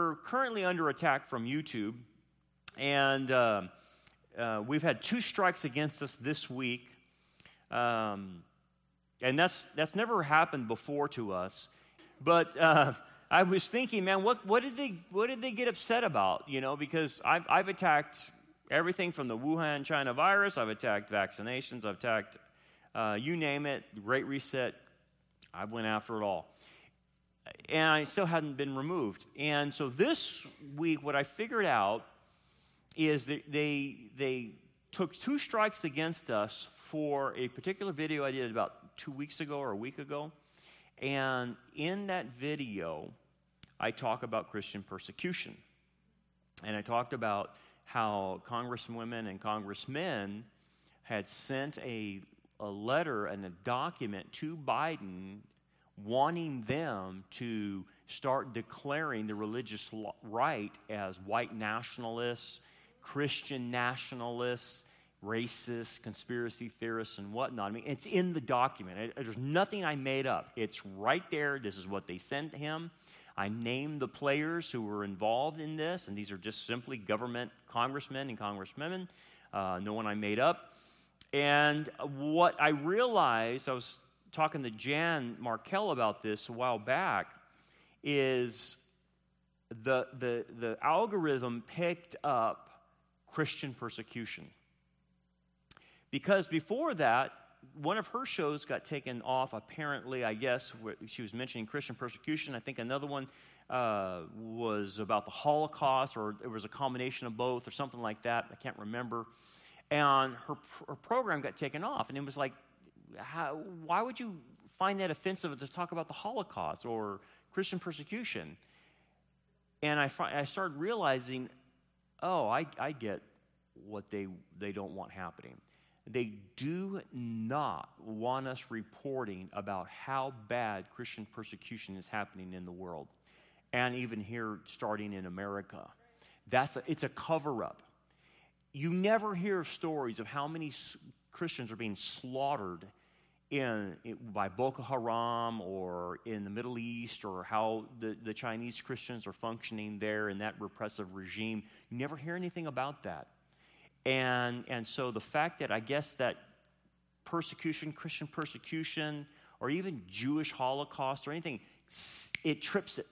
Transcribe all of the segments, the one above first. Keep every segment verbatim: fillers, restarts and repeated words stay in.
we're currently under attack from YouTube, and uh, uh, we've had two strikes against us this week, um, and that's that's never happened before to us. But uh, I was thinking, man, what what did they what did they get upset about? You know, because I've I've attacked everything from the Wuhan, China virus. I've attacked vaccinations. I've attacked uh, you name it. Great Reset. I went after it all. And I still hadn't been removed. And so this week, what I figured out is that they they took two strikes against us for a particular video I did about two weeks ago or a week ago. And in that video, I talk about Christian persecution. And I talked about how congresswomen and congressmen had sent a, a letter and a document to Biden wanting them to start declaring the religious right as white nationalists, Christian nationalists, racists, conspiracy theorists, and whatnot. I mean, it's in the document. It, there's nothing I made up. It's right there. This is what they sent him. I named the players who were involved in this, and these are just simply government congressmen and congresswomen, uh, no one I made up. And what I realized, I was talking to Jan Markell about this a while back, is the, the, the algorithm picked up Christian persecution. Because before that, one of her shows got taken off, apparently, I guess. She was mentioning Christian persecution. I think another one uh, was about the Holocaust, or it was a combination of both, or something like that. I can't remember. And her, her program got taken off, and it was like, How, why would you find that offensive to talk about the Holocaust or Christian persecution? And I, I started realizing, oh, I, I get what they, they don't want happening. They do not want us reporting about how bad Christian persecution is happening in the world, and even here starting in America. That's a, it's a cover-up. You never hear of stories of how many Christians are being slaughtered in, in by Boko Haram or in the Middle East, or how the, the Chinese Christians are functioning there in that repressive regime. You never hear anything about that. And and so the fact that I guess that persecution, Christian persecution, or even Jewish Holocaust or anything, it trips it.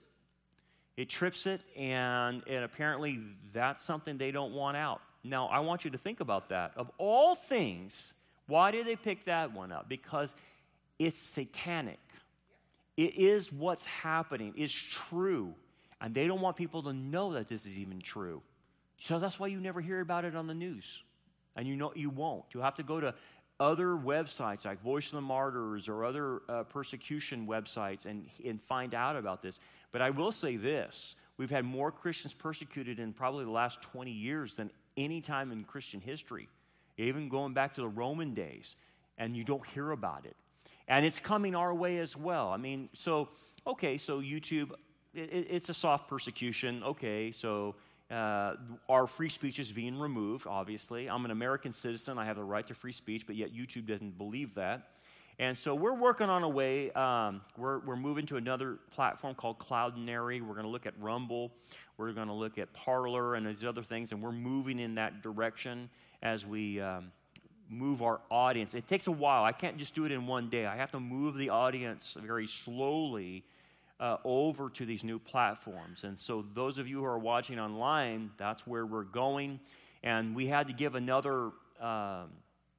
It trips it, and, and apparently that's something they don't want out. Now, I want you to think about that. Of all things, why did they pick that one up? Because it's satanic. It is what's happening. It's true. And they don't want people to know that this is even true. So that's why you never hear about it on the news. And you know you won't. You'll have to go to other websites like Voice of the Martyrs or other uh, persecution websites and, and find out about this. But I will say this. We've had more Christians persecuted in probably the last twenty years than any time in Christian history, even going back to the Roman days, and you don't hear about it. And it's coming our way as well. I mean, so, okay, so YouTube, it, it's a soft persecution. Okay, so uh, our free speech is being removed, obviously. I'm an American citizen. I have the right to free speech, but yet YouTube doesn't believe that. And so we're working on a way. Um, we're, we're moving to another platform called Cloudinary. We're going to look at Rumble. We're going to look at Parler and these other things, and we're moving in that direction as we um, move our audience. It takes a while. I can't just do it in one day. I have to move the audience very slowly uh, over to these new platforms. And so those of you who are watching online, that's where we're going. And we had to give another um,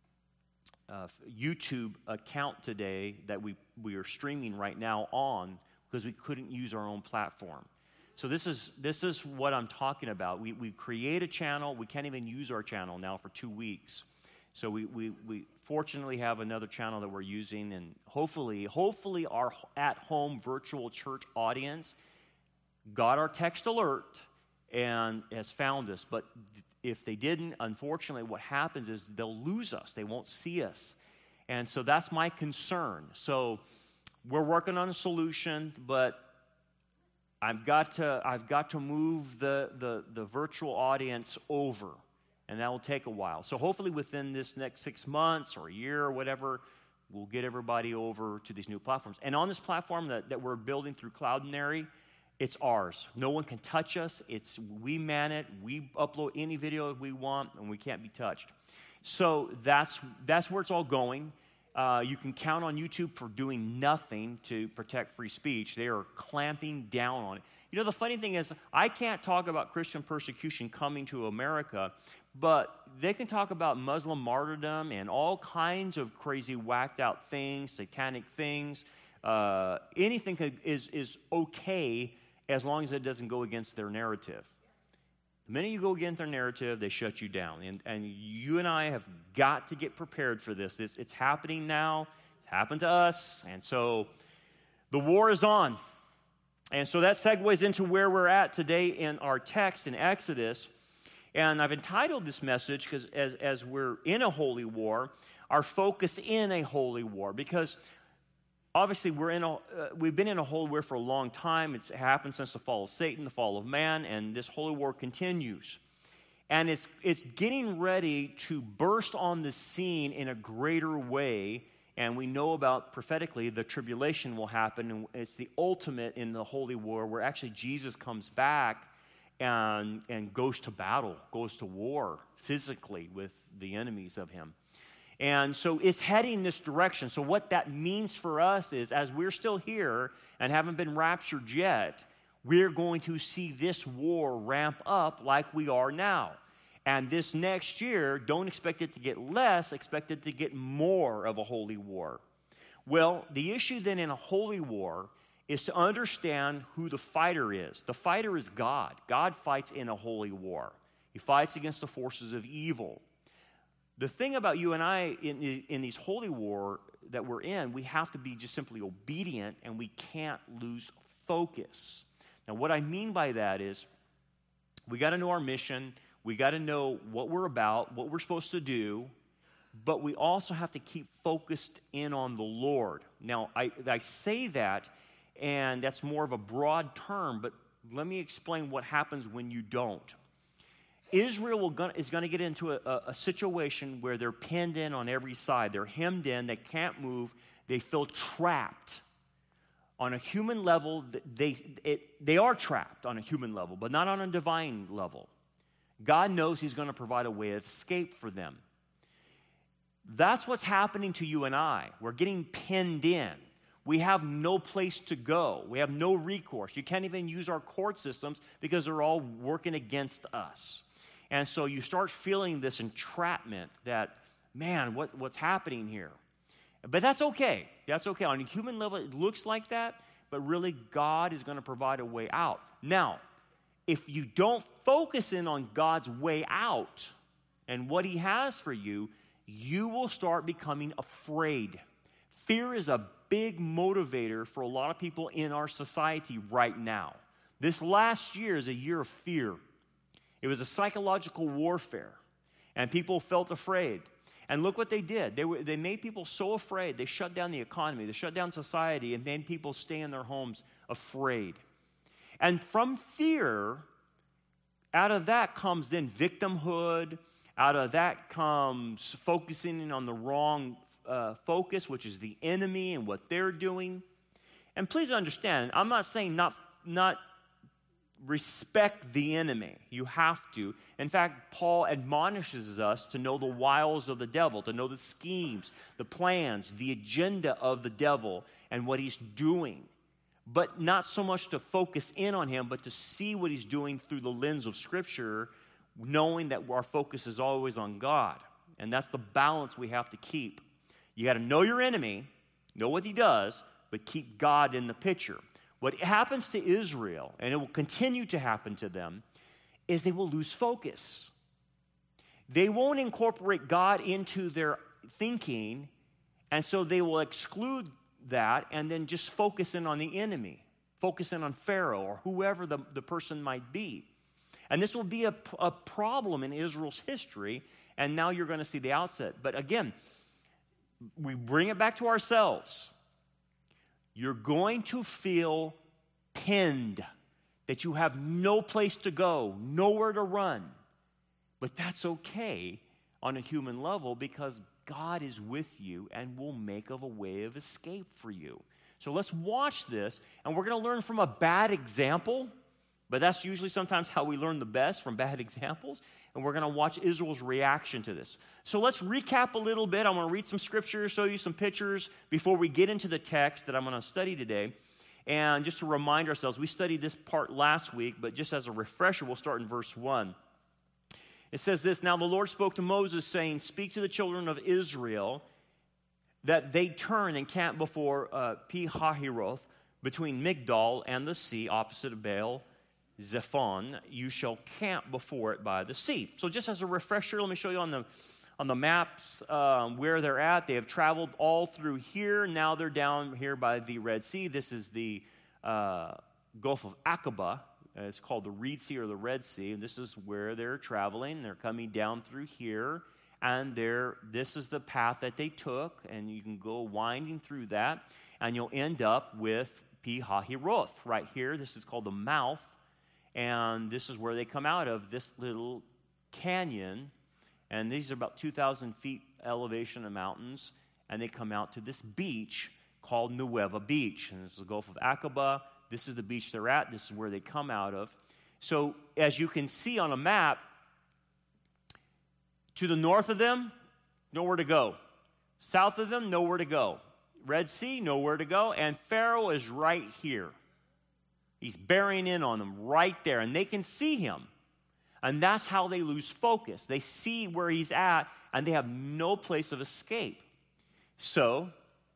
uh, YouTube account today that we, we are streaming right now on because we couldn't use our own platform. So this is this is what I'm talking about. We we create a channel. We can't even use our channel now for two weeks. So we we, we fortunately have another channel that we're using, and hopefully, hopefully our at-home virtual church audience got our text alert and has found us. But if they didn't, unfortunately, what happens is they'll lose us. They won't see us. And so that's my concern. So we're working on a solution, but I've got to I've got to move the, the, the virtual audience over, and that will take a while. So hopefully within this next six months or a year or whatever, we'll get everybody over to these new platforms. And on this platform that, that we're building through Cloudinary, It's ours. No one can touch us. It's we man it. We upload any video we want, and we can't be touched. So that's that's where it's all going. Uh, you can count on YouTube for doing nothing to protect free speech. They are clamping down on it. You know, the funny thing is, I can't talk about Christian persecution coming to America, but they can talk about Muslim martyrdom and all kinds of crazy, whacked-out things, satanic things. Uh, anything could, is, is okay as long as it doesn't go against their narrative. The minute you go against their narrative, they shut you down. And, and you and I have got to get prepared for this. It's, it's happening now. It's happened to us. And so the war is on. And so that segues into where we're at today in our text in Exodus. And I've entitled this message because as, as we're in a holy war, our focus in a holy war. Because obviously, we're in a, uh, we've been in a holy war for a long time. It's happened since the fall of Satan, the fall of man, and this holy war continues. And it's, it's getting ready to burst on the scene in a greater way. And we know about, prophetically, the tribulation will happen. And it's the ultimate in the holy war where actually Jesus comes back and, and goes to battle, goes to war physically with the enemies of him. And so it's heading this direction. So what that means for us is, as we're still here and haven't been raptured yet, we're going to see this war ramp up like we are now. And this next year, don't expect it to get less, expect it to get more of a holy war. Well, the issue then in a holy war is to understand who the fighter is. The fighter is God. God fights in a holy war. He fights against the forces of evil. The thing about you and I in, in these holy war that we're in, we have to be just simply obedient, and we can't lose focus. Now, what I mean by that is we got to know our mission. We got to know what we're about, what we're supposed to do, but we also have to keep focused in on the Lord. Now, I, I say that, and that's more of a broad term, but let me explain what happens when you don't. Israel will go, is going to get into a, a situation where they're pinned in on every side. They're hemmed in. They can't move. They feel trapped. On a human level, they, it, they are trapped on a human level, but not on a divine level. God knows he's going to provide a way of escape for them. That's what's happening to you and I. We're getting pinned in. We have no place to go. We have no recourse. You can't even use our court systems because they're all working against us. And so you start feeling this entrapment that, man, what, what's happening here? But that's okay. That's okay. On a human level, it looks like that, but really God is going to provide a way out. Now, if you don't focus in on God's way out and what he has for you, you will start becoming afraid. Fear is a big motivator for a lot of people in our society right now. This last year is a year of fear. It was a psychological warfare, and people felt afraid. And look what they did. They, were, they made people so afraid. They shut down the economy. They shut down society and made people stay in their homes afraid. And from fear, out of that comes then victimhood. Out of that comes focusing on the wrong uh, focus, which is the enemy and what they're doing. And please understand, I'm not saying not, not respect the enemy. You have to. In fact, Paul admonishes us to know the wiles of the devil, to know the schemes, the plans, the agenda of the devil, and what he's doing. But not so much to focus in on him, but to see what he's doing through the lens of Scripture, knowing that our focus is always on God. And that's the balance we have to keep. You got to know your enemy, know what he does, but keep God in the picture. What happens to Israel, and it will continue to happen to them, is they will lose focus. They won't incorporate God into their thinking, and so they will exclude that and then just focus in on the enemy, focus in on Pharaoh or whoever the, the person might be. And this will be a, a problem in Israel's history, and now you're going to see the outset. But again, we bring it back to ourselves. You're going to feel pinned, that you have no place to go, nowhere to run. But that's okay on a human level because God is with you and will make of a way of escape for you. So let's watch this, and we're going to learn from a bad example, but that's usually sometimes how we learn the best, from bad examples, and we're going to watch Israel's reaction to this. So let's recap a little bit. I'm going to read some scripture, show you some pictures before we get into the text that I'm going to study today. And just to remind ourselves, we studied this part last week, but just as a refresher, we'll start in verse one. It says this, "Now the Lord spoke to Moses, saying, Speak to the children of Israel, that they turn and camp before uh, Pi-hahiroth, between Migdol and the sea, opposite of Baal Zephon. You shall camp before it by the sea." So just as a refresher, let me show you on the on the maps um, where they're at. They have traveled all through here. Now they're down here by the Red Sea. This is the uh, Gulf of Aqaba. It's called the Reed Sea or the Red Sea. And this is where they're traveling. They're coming down through here. And they're, this is the path that they took. And you can go winding through that. And you'll end up with Pi-hahiroth right here. This is called the mouth. And this is where they come out of, this little canyon. And these are about two thousand feet elevation of mountains. And they come out to this beach called Nueva Beach. And it's the Gulf of Aqaba. This is the beach they're at. This is where they come out of. So as you can see on a map, to the north of them, nowhere to go. South of them, nowhere to go. Red Sea, nowhere to go. And Pharaoh is right here. He's bearing in on them right there. And they can see him. And that's how they lose focus. They see where he's at, and they have no place of escape. So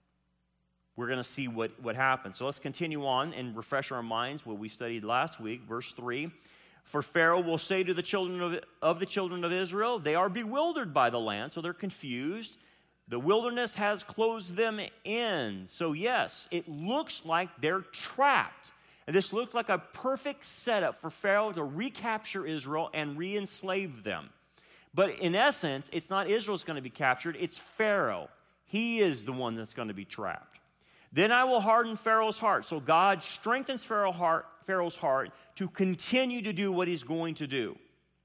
we're going to see what, what happens. So let's continue on and refresh our minds what we studied last week. Verse three. "For Pharaoh will say to the children of, of the children of Israel, they are bewildered by the land," so they're confused. "The wilderness has closed them in." So yes, it looks like they're trapped. And this looked like a perfect setup for Pharaoh to recapture Israel and re-enslave them. But in essence, it's not Israel that's going to be captured, it's Pharaoh. He is the one that's going to be trapped. "Then I will harden Pharaoh's heart." So God strengthens Pharaoh's heart, Pharaoh's heart to continue to do what he's going to do,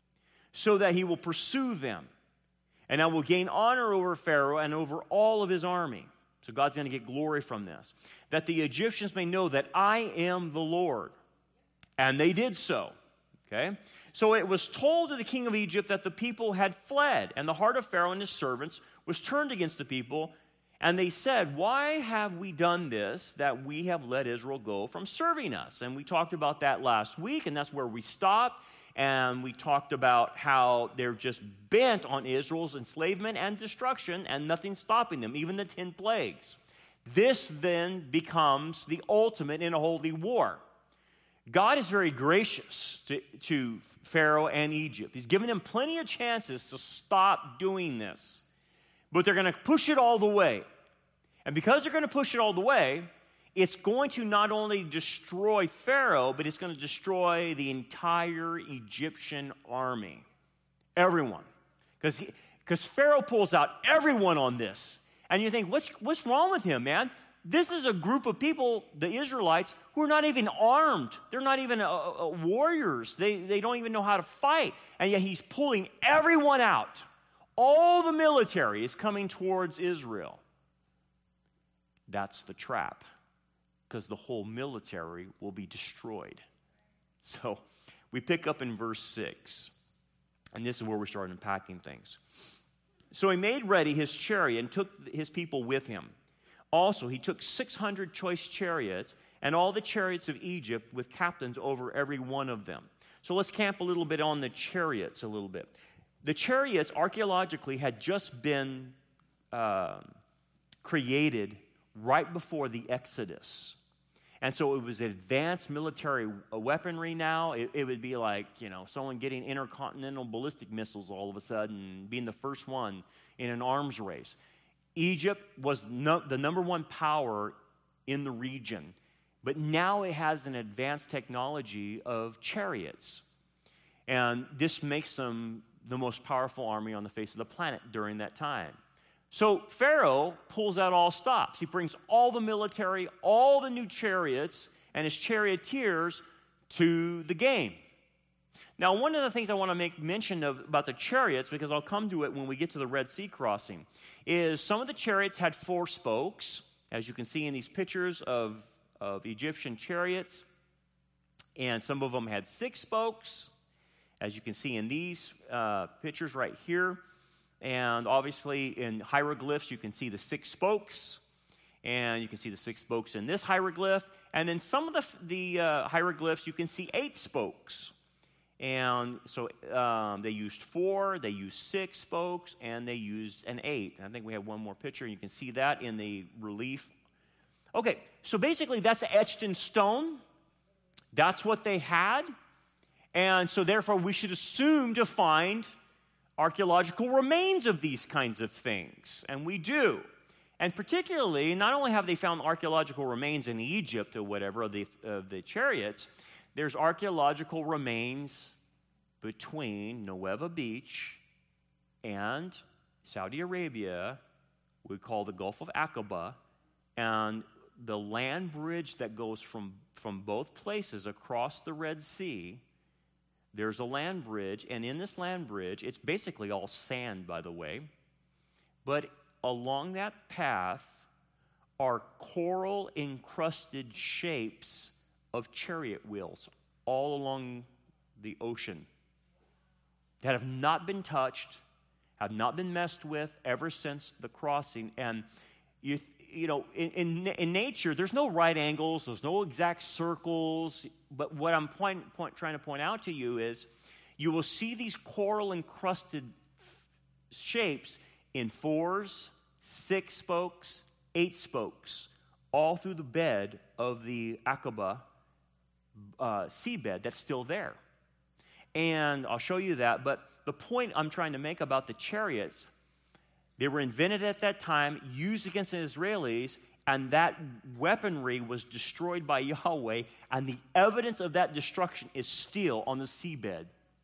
so that he will pursue them. "And I will gain honor over Pharaoh and over all of his army." So God's going to get glory from this. "That the Egyptians may know that I am the Lord." And they did so. Okay? So it was told to the king of Egypt that the people had fled, and the heart of Pharaoh and his servants was turned against the people. And they said, "Why have we done this, that we have let Israel go from serving us?" And we talked about that last week, and that's where we stopped. And we talked about how they're just bent on Israel's enslavement and destruction, and nothing's stopping them, even the ten plagues. This then becomes the ultimate in a holy war. God is very gracious to, to Pharaoh and Egypt. He's given them plenty of chances to stop doing this. But they're going to push it all the way. And because they're going to push it all the way, it's going to not only destroy Pharaoh, but it's going to destroy the entire Egyptian army. Everyone. Because because Pharaoh pulls out everyone on this. And you think, what's, what's wrong with him, man? This is a group of people, the Israelites, who are not even armed. They're not even uh, uh, warriors. They, they don't even know how to fight. And yet he's pulling everyone out. All the military is coming towards Israel. That's the trap, because the whole military will be destroyed. So we pick up in verse six, and this is where we start unpacking things. "So he made ready his chariot and took his people with him. Also, he took six hundred choice chariots and all the chariots of Egypt with captains over every one of them." So let's camp a little bit on the chariots a little bit. The chariots, archaeologically, had just been uh, created right before the Exodus. And so it was advanced military weaponry now. It, it would be like, you know, someone getting intercontinental ballistic missiles all of a sudden, being the first one in an arms race. Egypt was no, the number one power in the region. But now it has an advanced technology of chariots. And this makes them the most powerful army on the face of the planet during that time. So Pharaoh pulls out all stops. He brings all the military, all the new chariots, and his charioteers to the game. Now, one of the things I want to make mention of about the chariots, because I'll come to it when we get to the Red Sea crossing, is some of the chariots had four spokes, as you can see in these pictures of, of Egyptian chariots. And some of them had six spokes, as you can see in these uh, pictures right here. And obviously in hieroglyphs, you can see the six spokes. And you can see the six spokes in this hieroglyph. And then some of the, the uh, hieroglyphs, you can see eight spokes. And so um, they used four, they used six spokes, and they used an eight. And I think we have one more picture. You can see that in the relief. Okay, so basically that's etched in stone. That's what they had. And so therefore we should assume to find archaeological remains of these kinds of things. And we do. And particularly, not only have they found archaeological remains in Egypt or whatever of the, of the chariots, there's archaeological remains between Nuweiba Beach and Saudi Arabia, we call the Gulf of Aqaba, and the land bridge that goes from, from both places across the Red Sea. There's a land bridge, and in this land bridge, it's basically all sand, by the way, but along that path are coral-encrusted shapes of chariot wheels all along the ocean that have not been touched, have not been messed with ever since the crossing. And you, you know, in, in, in nature, there's no right angles, there's no exact circles. But what I'm point, point, trying to point out to you is, you will see these coral-encrusted f- shapes in fours, six spokes, eight spokes, all through the bed of the Aqaba Uh, seabed that's still there. And I'll show you that, but the point I'm trying to make about the chariots, they were invented at that time, used against the Israelis, and that weaponry was destroyed by Yahweh, and the evidence of that destruction is still on the seabed.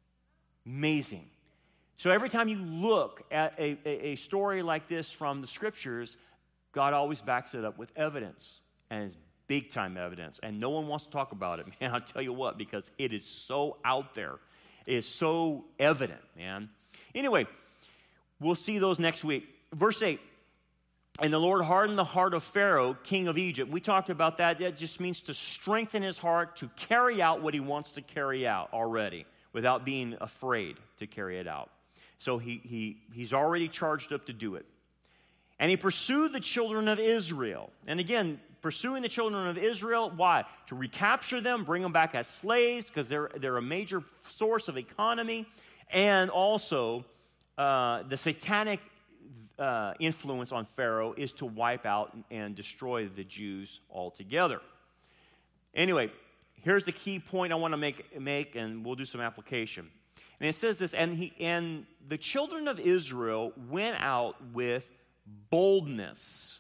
Amazing. So every time you look at a, a, a story like this from the scriptures, God always backs it up with evidence, and it's big-time evidence, and no one wants to talk about it, man. I'll tell you what, because it is so out there. It is so evident, man. Anyway, we'll see those next week. Verse eight, and the Lord hardened the heart of Pharaoh, king of Egypt. We talked about that. That just means to strengthen his heart to carry out what he wants to carry out already without being afraid to carry it out. So he, he, he's already charged up to do it. And he pursued the children of Israel. And again, pursuing the children of Israel, why? To recapture them, bring them back as slaves, because they're, they're a major source of economy. And also, uh, the satanic uh, influence on Pharaoh is to wipe out and destroy the Jews altogether. Anyway, here's the key point I want to make, make, and we'll do some application. And it says this, and, he, and the children of Israel went out with boldness.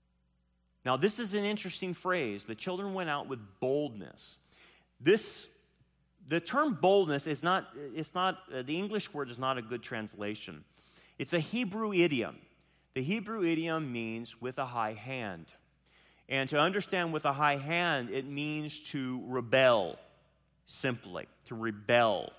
Now, this is an interesting phrase. The children went out with boldness. This, the term boldness is not, it's not, uh, the English word is not a good translation. It's a Hebrew idiom. The Hebrew idiom means with a high hand. And to understand with a high hand, it means to rebel, simply, to rebel.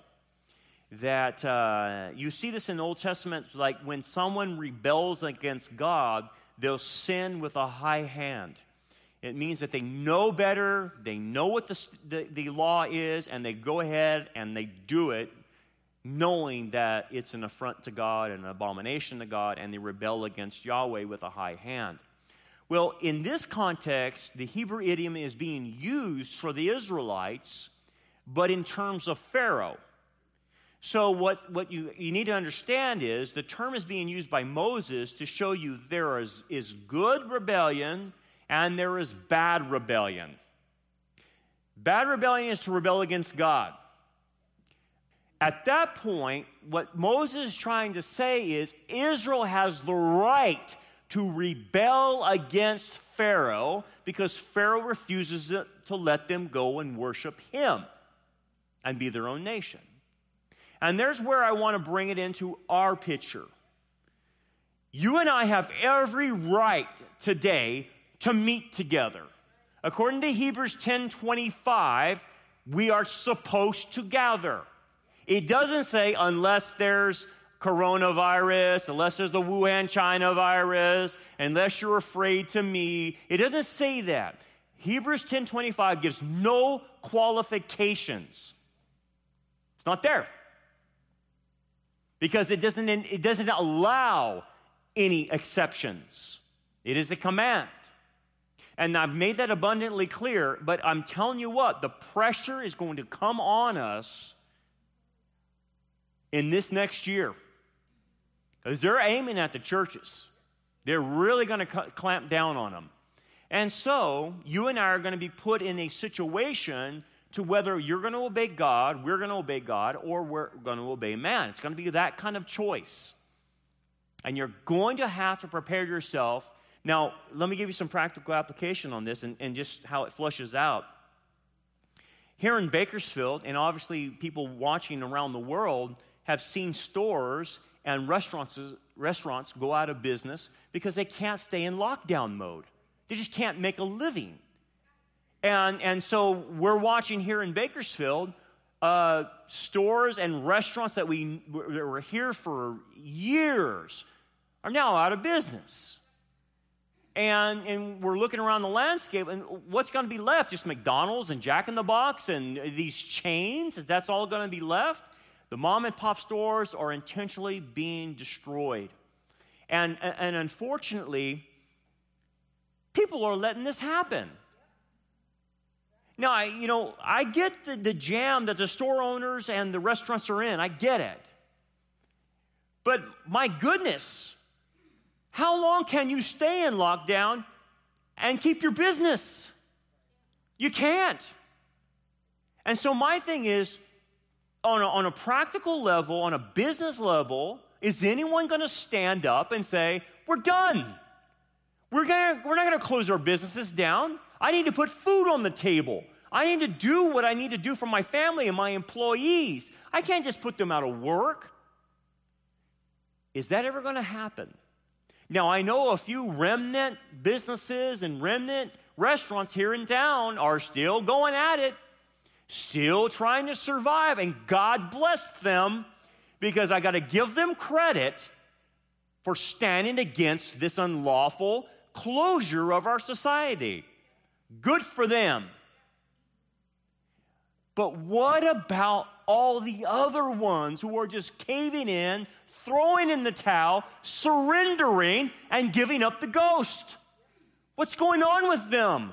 That uh, you see this in the Old Testament, like when someone rebels against God, they'll sin with a high hand. It means that they know better, they know what the, the, the law is, and they go ahead and they do it, knowing that it's an affront to God and an abomination to God, and they rebel against Yahweh with a high hand. Well, in this context, the Hebrew idiom is being used for the Israelites, but in terms of Pharaoh. So what, what you, you need to understand is the term is being used by Moses to show you there is, is good rebellion and there is bad rebellion. Bad rebellion is to rebel against God. At that point, what Moses is trying to say is Israel has the right to rebel against Pharaoh because Pharaoh refuses to let them go and worship him and be their own nation. And there's where I want to bring it into our picture. You and I have every right today to meet together. According to Hebrews ten twenty-five, we are supposed to gather. It doesn't say unless there's coronavirus, unless there's the Wuhan, China virus, unless you're afraid to me. It doesn't say that. Hebrews ten twenty-five gives no qualifications. It's not there. Because it doesn't, it doesn't allow any exceptions. It is a command. And I've made that abundantly clear, but I'm telling you what, the pressure is going to come on us in this next year. Because they're aiming at the churches. They're really going to clamp down on them. And so, you and I are going to be put in a situation to whether you're going to obey God, we're going to obey God, or we're going to obey man. It's going to be that kind of choice. And you're going to have to prepare yourself. Now, let me give you some practical application on this and, and just how it flushes out. Here in Bakersfield, and obviously people watching around the world have seen stores and restaurants, restaurants go out of business because they can't stay in lockdown mode. They just can't make a living. And, and so we're watching here in Bakersfield uh, stores and restaurants that, we, that were here for years are now out of business. And, and we're looking around the landscape, and what's going to be left? Just McDonald's and Jack in the Box and these chains? That's all going to be left? The mom and pop stores are intentionally being destroyed. And, and unfortunately, people are letting this happen. Now, I, you know, I get the, the jam that the store owners and the restaurants are in. I get it. But my goodness, how long can you stay in lockdown and keep your business? You can't. And so my thing is, on a, on a practical level, on a business level, is anyone going to stand up and say, we're done? We're, gonna, we're not going to close our businesses down. I need to put food on the table. I need to do what I need to do for my family and my employees. I can't just put them out of work. Is that ever going to happen? Now, I know a few remnant businesses and remnant restaurants here in town are still going at it, still trying to survive, and God bless them, because I got to give them credit for standing against this unlawful closure of our society. Good for them. But what about all the other ones who are just caving in, throwing in the towel, surrendering, and giving up the ghost? What's going on with them?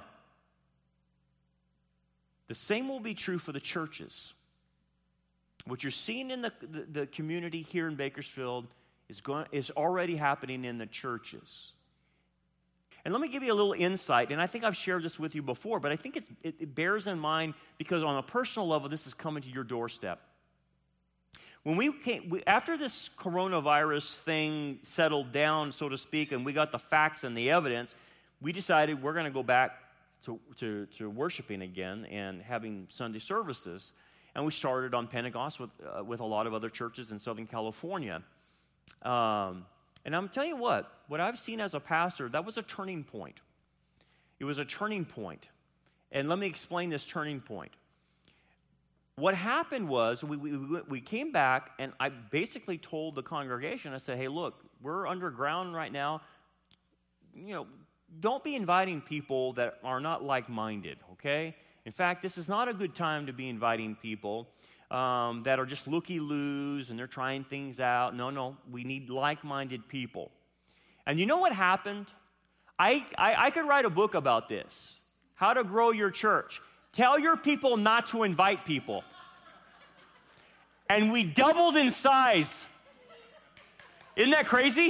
The same will be true for the churches. What you're seeing in the, the, the community here in Bakersfield is, going, is already happening in the churches. And let me give you a little insight, and I think I've shared this with you before, but I think it's, it, it bears in mind because on a personal level, this is coming to your doorstep. When we came, we, after this coronavirus thing settled down, so to speak, and we got the facts and the evidence, we decided we're going to go back to, to, to worshiping again and having Sunday services. And we started on Pentecost with, uh, with a lot of other churches in Southern California. Um, and I'm telling you what, what I've seen as a pastor, that was a turning point. It was a turning point. And let me explain this turning point. What happened was we, we, we came back, and I basically told the congregation, I said, hey, look, we're underground right now. You know, don't be inviting people that are not like-minded, okay? In fact, this is not a good time to be inviting people um, that are just looky-loos and they're trying things out. No, no, we need like-minded people. And you know what happened? I, I, I could write a book about this, how to grow your church. Tell your people not to invite people. And we doubled in size. Isn't that crazy?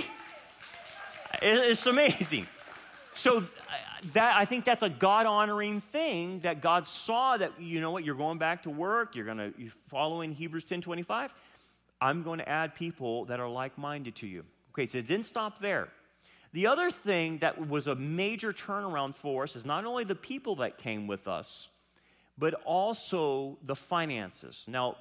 It's amazing. So that, I think that's a God-honoring thing, that God saw that, you know what, you're going back to work, you're going to you're following Hebrews ten twenty-five. I'm going to add people that are like-minded to you. Okay, so it didn't stop there. The other thing that was a major turnaround for us is not only the people that came with us, but also the finances. Now,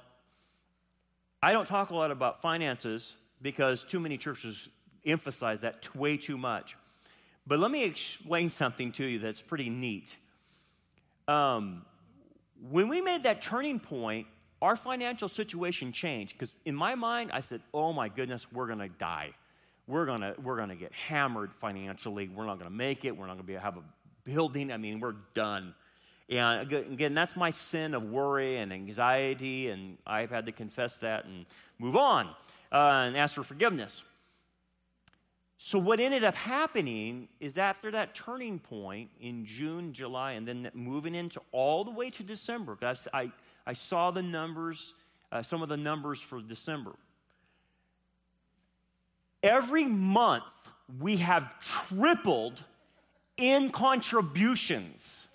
I don't talk a lot about finances because too many churches emphasize that way too much. But let me explain something to you that's pretty neat. Um, when we made that turning point, our financial situation changed because in my mind, I said, oh my goodness, we're going to die. We're going to we're gonna get hammered financially. We're not going to make it. We're not going to be have a building. I mean, we're done. And again, that's my sin of worry and anxiety, and I've had to confess that and move on uh, and ask for forgiveness. So what ended up happening is after that turning point in June, July, and then moving into all the way to December, because I, I saw the numbers, uh, some of the numbers for December. Every month, we have tripled in contributions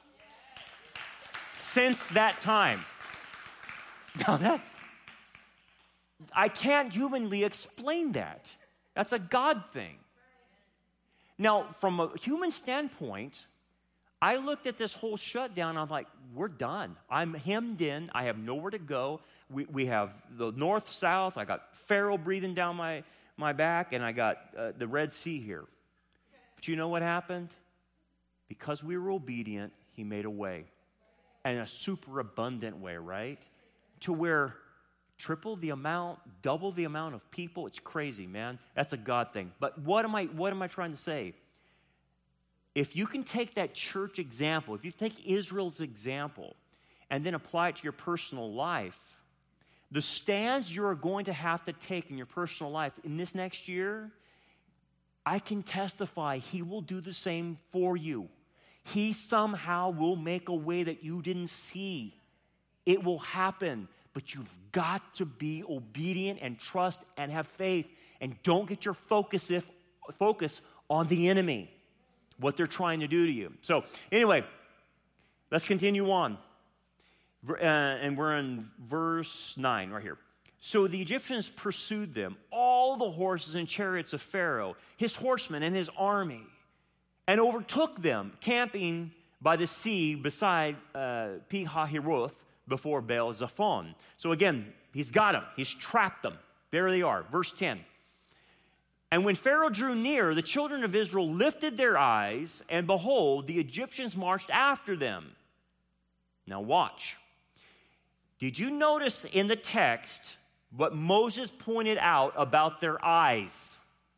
since that time. Now that, I can't humanly explain that. That's a God thing. Now, from a human standpoint, I looked at this whole shutdown, I'm like, we're done. I'm hemmed in. I have nowhere to go. We, we have the north, south. I got Pharaoh breathing down my, my back, and I got uh, the Red Sea here. But you know what happened? Because we were obedient, he made a way. And a super abundant way, right? To where triple the amount, double the amount of people. It's crazy, man. That's a God thing. But what am I what am I trying to say? If you can take that church example, if you take Israel's example and then apply it to your personal life, the stands you're going to have to take in your personal life in this next year, I can testify he will do the same for you. He somehow will make a way that you didn't see. It will happen, but you've got to be obedient and trust and have faith, and don't get your focus if focus on the enemy, what they're trying to do to you. So anyway, let's continue on. Uh, and we're in verse nine right here. So the Egyptians pursued them, all the horses and chariots of Pharaoh, his horsemen and his army, and overtook them, camping by the sea beside uh, Pi-hahiroth before Baal-zephon. So again, he's got them. He's trapped them. There they are. Verse ten. And when Pharaoh drew near, the children of Israel lifted their eyes, and behold, the Egyptians marched after them. Now watch. Did you notice in the text what Moses pointed out about their eyes?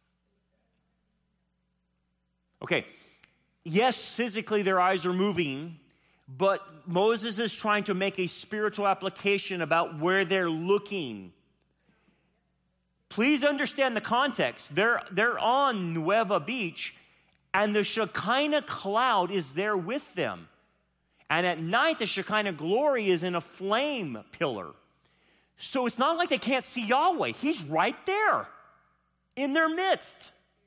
Okay, yes, physically their eyes are moving, but Moses is trying to make a spiritual application about where they're looking. Please understand the context. They're, they're on Nueva Beach, and the Shekinah cloud is there with them. And at night, the Shekinah glory is in a flame pillar. So it's not like they can't see Yahweh. He's right there in their midst.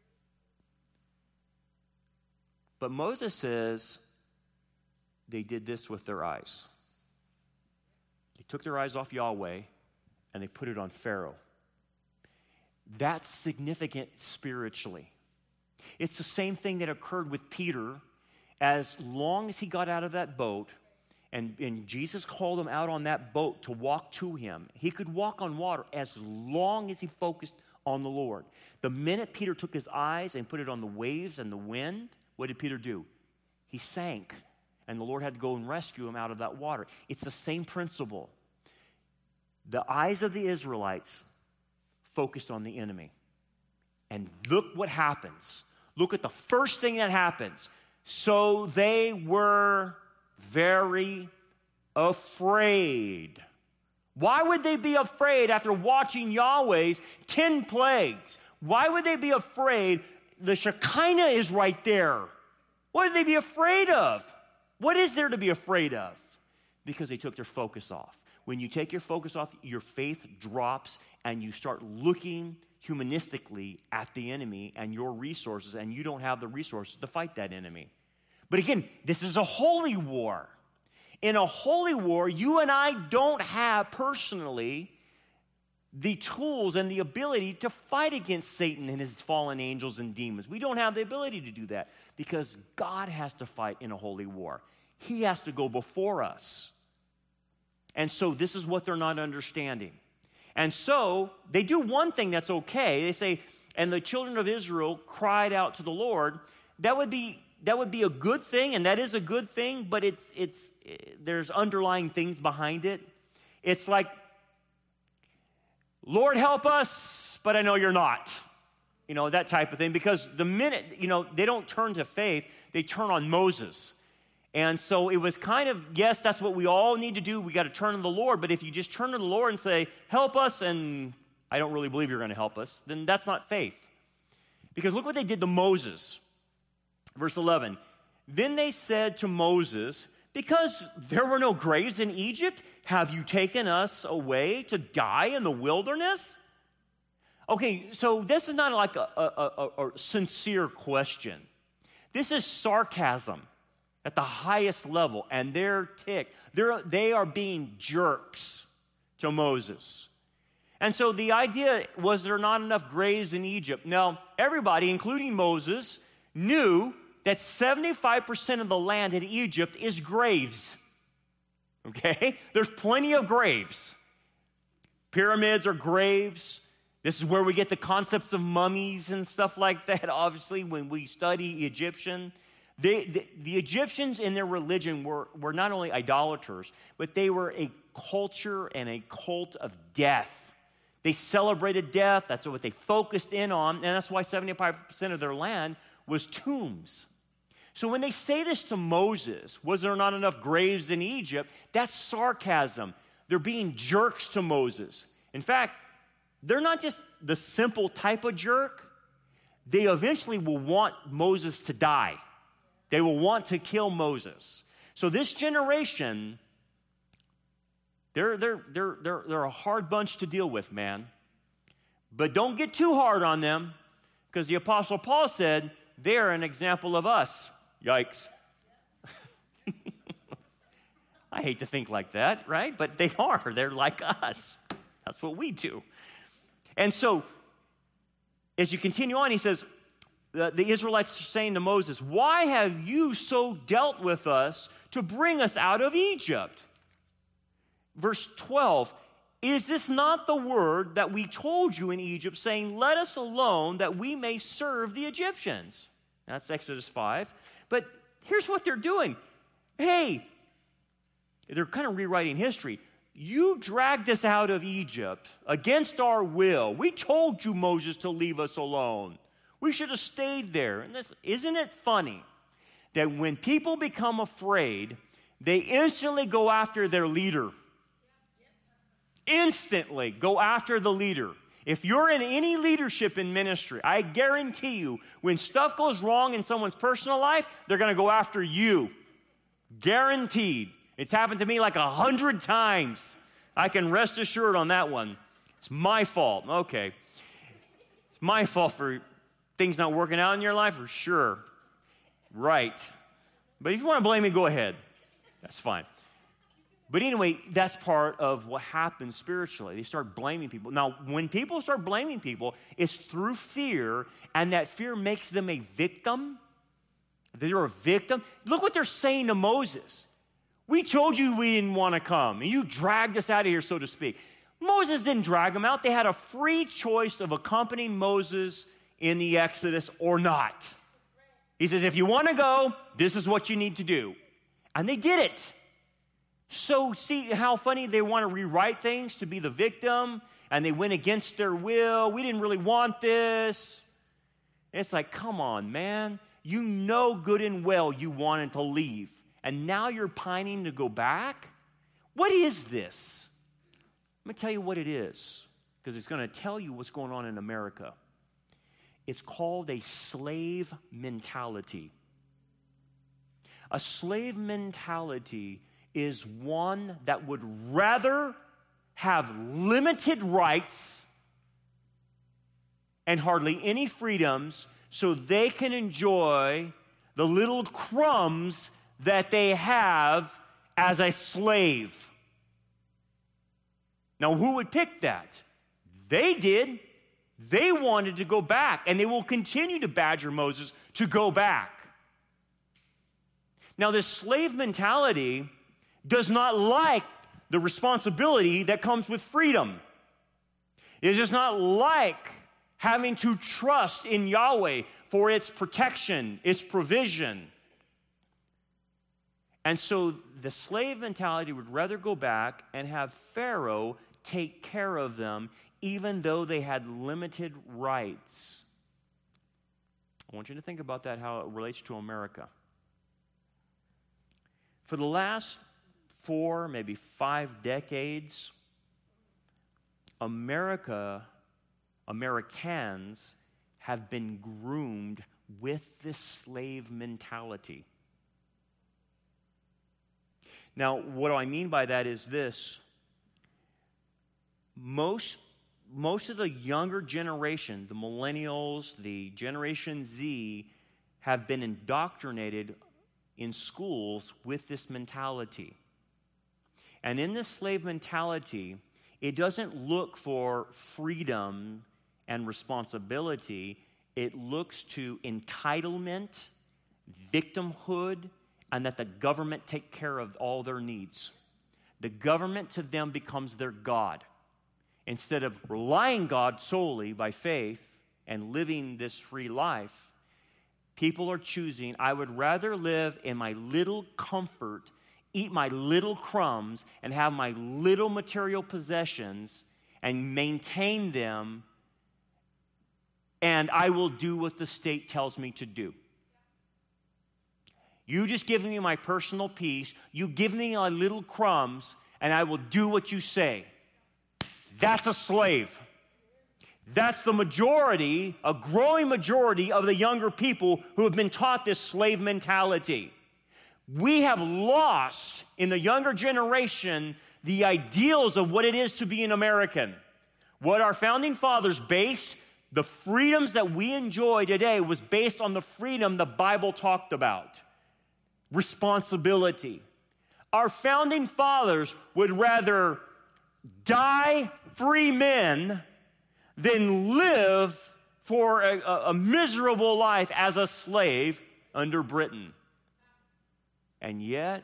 But Moses says they did this with their eyes. They took their eyes off Yahweh and they put it on Pharaoh. That's significant spiritually. It's the same thing that occurred with Peter. As long as he got out of that boat and, and Jesus called him out on that boat to walk to him, he could walk on water as long as he focused on the Lord. The minute Peter took his eyes and put it on the waves and the wind, what did Peter do? He sank, and the Lord had to go and rescue him out of that water. It's the same principle. The eyes of the Israelites focused on the enemy. And look what happens. Look at the first thing that happens. So they were very afraid. Why would they be afraid after watching Yahweh's ten plagues? Why would they be afraid? The Shekinah is right there. What would they be afraid of? What is there to be afraid of? Because they took their focus off. When you take your focus off, your faith drops and you start looking humanistically at the enemy and your resources, and you don't have the resources to fight that enemy. But again, this is a holy war. In a holy war, you and I don't have personally the tools and the ability to fight against Satan and his fallen angels and demons. We don't have the ability to do that because God has to fight in a holy war. He has to go before us. And so this is what they're not understanding. And so they do one thing that's okay. They say, and the children of Israel cried out to the Lord. That would be that would be a good thing, and that is a good thing, but it's it's there's underlying things behind it. It's like Lord, help us, but I know you're not. You know, that type of thing. Because the minute, you know, they don't turn to faith, they turn on Moses. And so it was kind of, yes, that's what we all need to do. We got to turn to the Lord. But if you just turn to the Lord and say, help us, and I don't really believe you're going to help us, then that's not faith. Because look what they did to Moses. Verse eleven. Then they said to Moses, because there were no graves in Egypt, have you taken us away to die in the wilderness? Okay, so this is not like a, a, a, a sincere question. This is sarcasm at the highest level, and they're ticked. They're, they are being jerks to Moses. And so the idea was there not enough graves in Egypt. Now, everybody, including Moses, knew that seventy-five percent of the land in Egypt is graves. Okay? There's plenty of graves. Pyramids are graves. This is where we get the concepts of mummies and stuff like that, obviously, when we study Egyptian. They, the, the Egyptians in their religion were, were not only idolaters, but they were a culture and a cult of death. They celebrated death. That's what they focused in on, and that's why seventy-five percent of their land was tombs. So when they say this to Moses, was there not enough graves in Egypt? That's sarcasm. They're being jerks to Moses. In fact, they're not just the simple type of jerk. They eventually will want Moses to die. They will want to kill Moses. So this generation, they're, they're, they're, they're, they're a hard bunch to deal with, man. But don't get too hard on them, because the Apostle Paul said they're an example of us. Yikes. I hate to think like that, right? But they are. They're like us. That's what we do. And so, as you continue on, he says, the, the Israelites are saying to Moses, why have you so dealt with us to bring us out of Egypt? Verse twelve, is this not the word that we told you in Egypt, saying, let us alone that we may serve the Egyptians? That's Exodus five. But here's what they're doing. Hey, they're kind of rewriting history. You dragged us out of Egypt against our will. We told you, Moses, to leave us alone. We should have stayed there. And this, isn't it funny that when people become afraid, they instantly go after their leader? Instantly go after the leader. If you're in any leadership in ministry, I guarantee you, when stuff goes wrong in someone's personal life, they're going to go after you. Guaranteed. It's happened to me like a hundred times. I can rest assured on that one. It's my fault. Okay. It's my fault for things not working out in your life, for sure. Right. But if you want to blame me, go ahead. That's fine. But anyway, that's part of what happens spiritually. They start blaming people. Now, when people start blaming people, it's through fear, and that fear makes them a victim. They're a victim. Look what they're saying to Moses. We told you we didn't want to come, and you dragged us out of here, so to speak. Moses didn't drag them out. They had a free choice of accompanying Moses in the Exodus or not. He says, if you want to go, this is what you need to do. And they did it. So see how funny they want to rewrite things to be the victim, and they went against their will. We didn't really want this. It's like, come on, man. You know good and well you wanted to leave, and now you're pining to go back? What is this? Let me tell you what it is, because it's going to tell you what's going on in America. It's called a slave mentality. A slave mentality is one that would rather have limited rights and hardly any freedoms so they can enjoy the little crumbs that they have as a slave. Now, who would pick that? They did. They wanted to go back, and they will continue to badger Moses to go back. Now, this slave mentality does not like the responsibility that comes with freedom. It does not like having to trust in Yahweh for its protection, its provision. And so the slave mentality would rather go back and have Pharaoh take care of them, even though they had limited rights. I want you to think about that, how it relates to America. For the last four, maybe five decades, America, Americans have been groomed with this slave mentality. Now, what do I mean by that is this. Most, most of the younger generation, the millennials, the Generation Z, have been indoctrinated in schools with this mentality. And in this slave mentality, it doesn't look for freedom and responsibility. It looks to entitlement, victimhood, and that the government take care of all their needs. The government to them becomes their God. Instead of relying God solely by faith and living this free life, people are choosing, I would rather live in my little comfort, eat my little crumbs, and have my little material possessions and maintain them, and I will do what the state tells me to do. You just give me my personal peace, you give me my little crumbs, and I will do what you say. That's a slave. That's the majority, a growing majority of the younger people who have been taught this slave mentality. We have lost in the younger generation the ideals of what it is to be an American. What our founding fathers based, the freedoms that we enjoy today was based on the freedom the Bible talked about. Responsibility. Our founding fathers would rather die free men than live for a, a, a miserable life as a slave under Britain. And yet,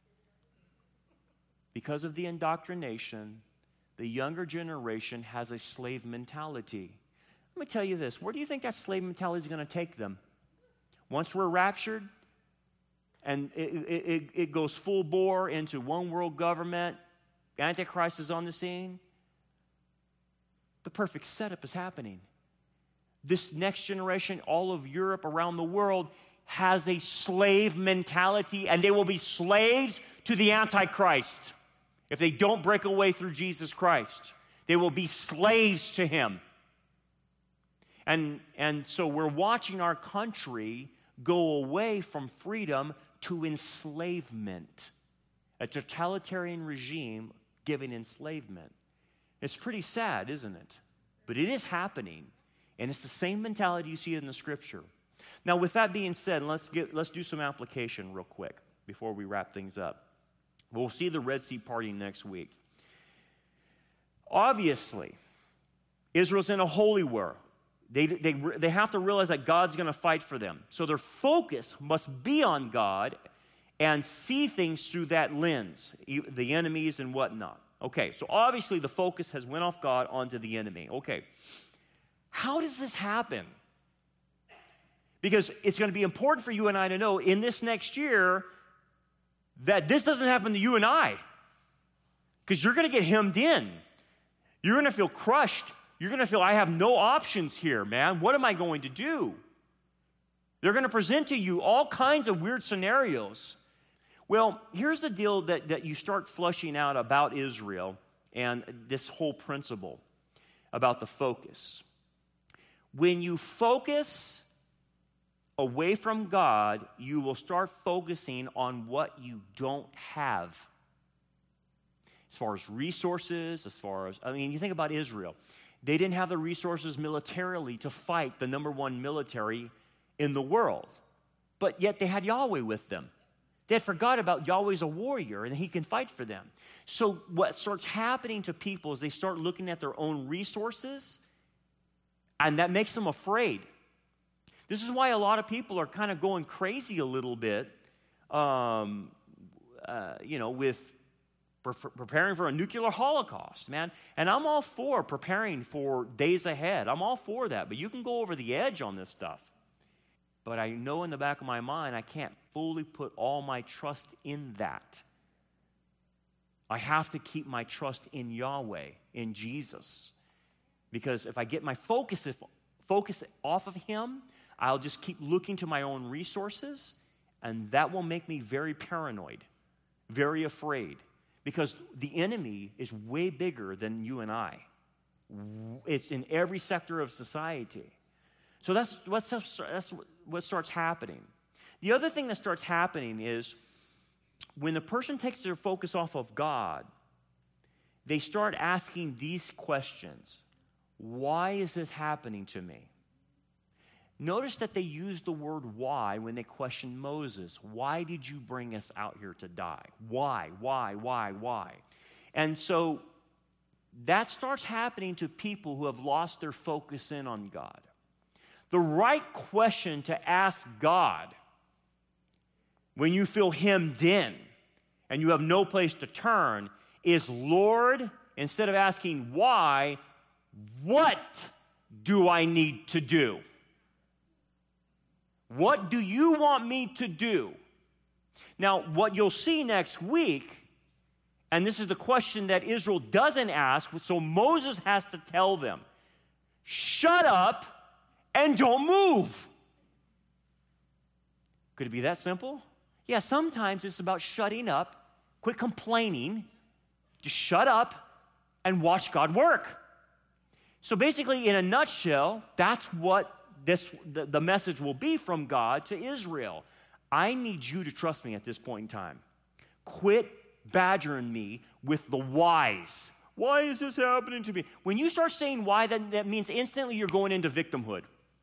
because of the indoctrination, the younger generation has a slave mentality. Let me tell you this. Where do you think that slave mentality is going to take them? Once we're raptured and it, it, it goes full bore into one world government, Antichrist is on the scene, the perfect setup is happening. This next generation, all of Europe, around the world, has a slave mentality, and they will be slaves to the Antichrist if they don't break away through Jesus Christ. They will be slaves to him. And, and so we're watching our country go away from freedom to enslavement, a totalitarian regime giving enslavement. It's pretty sad, isn't it? But it is happening, and it's the same mentality you see in the Scripture. Now, with that being said, let's get let's do some application real quick before we wrap things up. We'll see the Red Sea parting next week. Obviously, Israel's in a holy war. They, they, they have to realize that God's going to fight for them. So their focus must be on God and see things through that lens, the enemies and whatnot. Okay, so obviously the focus has went off God onto the enemy. Okay, how does this happen? Because it's going to be important for you and I to know in this next year that this doesn't happen to you and I. Because you're going to get hemmed in. You're going to feel crushed. You're going to feel, I have no options here, man. What am I going to do? They're going to present to you all kinds of weird scenarios. Well, here's the deal that, that you start flushing out about Israel and this whole principle about the focus. When you focus away from God, you will start focusing on what you don't have. As far as resources, as far as, I mean, you think about Israel. They didn't have the resources militarily to fight the number one military in the world. But yet they had Yahweh with them. They had forgot about Yahweh's a warrior and he can fight for them. So what starts happening to people is they start looking at their own resources, and that makes them afraid. This is why a lot of people are kind of going crazy a little bit, um, uh, you know, with pre- preparing for a nuclear holocaust, man. And I'm all for preparing for days ahead. I'm all for that. But you can go over the edge on this stuff. But I know in the back of my mind, I can't fully put all my trust in that. I have to keep my trust in Yahweh, in Jesus. Because if I get my focus, if, focus off of him, I'll just keep looking to my own resources, and that will make me very paranoid, very afraid, because the enemy is way bigger than you and I. It's in every sector of society. So that's, what's, that's what starts happening. The other thing that starts happening is when the person takes their focus off of God, they start asking these questions. Why is this happening to me? Notice that they use the word why when they question Moses. Why did you bring us out here to die? Why, why, why, why? And so that starts happening to people who have lost their focus in on God. The right question to ask God when you feel hemmed in and you have no place to turn is, Lord, instead of asking why, what do I need to do? What do you want me to do? Now, what you'll see next week, and this is the question that Israel doesn't ask, so Moses has to tell them, shut up and don't move. Could it be that simple? Yeah, sometimes it's about shutting up, quit complaining, just shut up and watch God work. So basically, in a nutshell, that's what this the, the message will be from God to Israel. I need you to trust me at this point in time. Quit badgering me with the whys. Why is this happening to me? When you start saying why, that, that means instantly you're going into victimhood.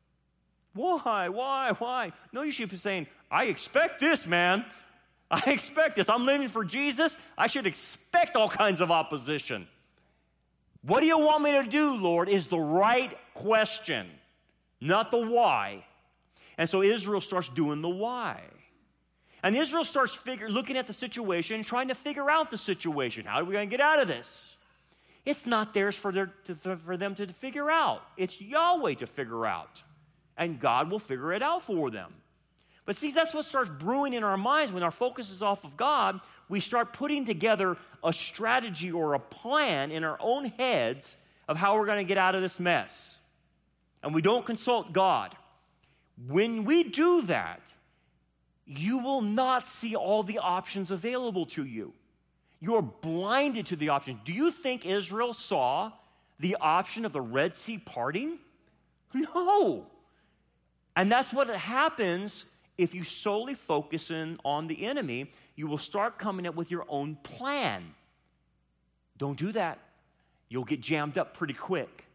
Why, why, why? No, you should be saying, I expect this, man. I expect this. I'm living for Jesus. I should expect all kinds of opposition. What do you want me to do, Lord, is the right question, not the why. And so Israel starts doing the why. And Israel starts figure, looking at the situation, trying to figure out the situation. How are we going to get out of this? It's not theirs for, their, to, for them to figure out. It's Yahweh to figure out. And God will figure it out for them. But see, that's what starts brewing in our minds. When our focus is off of God, we start putting together a strategy or a plan in our own heads of how we're going to get out of this mess. And we don't consult God. When we do that, you will not see all the options available to you. You're blinded to the options. Do you think Israel saw the option of the Red Sea parting? No. And that's what happens if you solely focus in on the enemy. You will start coming up with your own plan. Don't do that. You'll get jammed up pretty quick.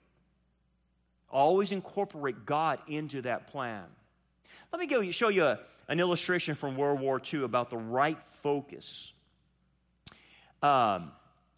Always incorporate God into that plan. Let me go show you a, an illustration from World War Two about the right focus. Um,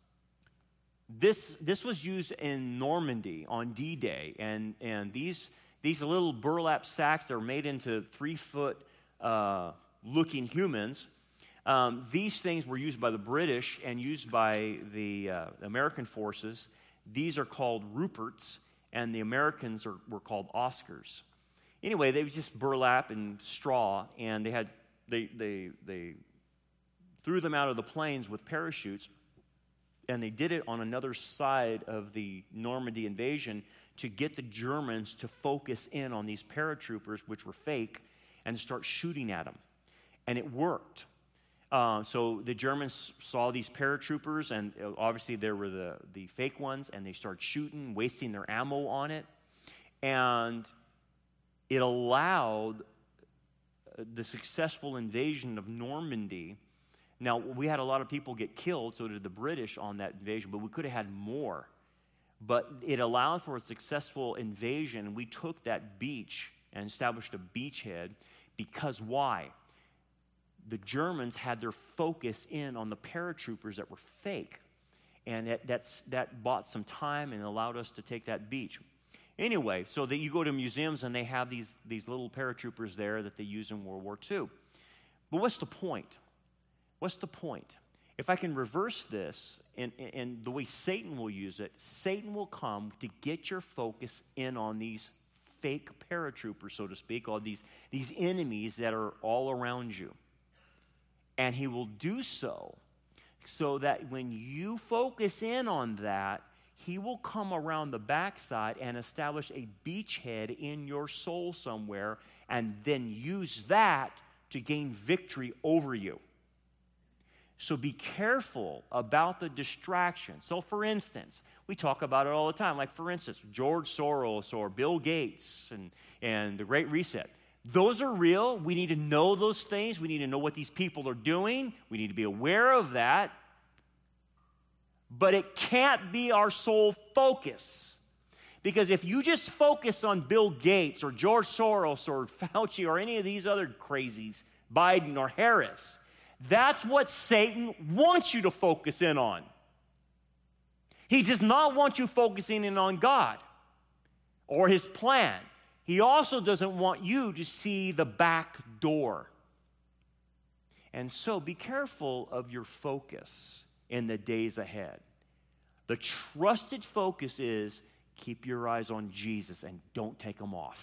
this, this was used in Normandy on D-Day, and, and these... These little burlap sacks that are made into three-foot uh, looking humans, um, these things were used by the British and used by the uh, American forces. These are called Ruperts, and the Americans are, were called Oscars. Anyway, they were just burlap and straw, and they had they they they threw them out of the planes with parachutes, and they did it on another side of the Normandy invasion to get the Germans to focus in on these paratroopers, which were fake, and start shooting at them. And it worked. Uh, so the Germans saw these paratroopers, and obviously there were the, the fake ones, and they started shooting, wasting their ammo on it. And it allowed the successful invasion of Normandy. Now, we had a lot of people get killed, so did the British on that invasion, but we could have had more. But it allowed for a successful invasion. We took that beach and established a beachhead because why? The Germans had their focus in on the paratroopers that were fake. And that, that's, that bought some time and allowed us to take that beach. Anyway, so that you go to museums and they have these, these little paratroopers there that they use in World War Two. But what's the point? What's the point? If I can reverse this, and, and the way Satan will use it, Satan will come to get your focus in on these fake paratroopers, so to speak, or these, these enemies that are all around you. And he will do so so that when you focus in on that, he will come around the backside and establish a beachhead in your soul somewhere and then use that to gain victory over you. So be careful about the distraction. So for instance, we talk about it all the time. Like for instance, George Soros or Bill Gates and, and the Great Reset. Those are real. We need to know those things. We need to know what these people are doing. We need to be aware of that. But it can't be our sole focus. Because if you just focus on Bill Gates or George Soros or Fauci or any of these other crazies, Biden or Harris, that's what Satan wants you to focus in on. He does not want you focusing in on God or his plan. He also doesn't want you to see the back door. And so be careful of your focus in the days ahead. The trusted focus is keep your eyes on Jesus and don't take them off.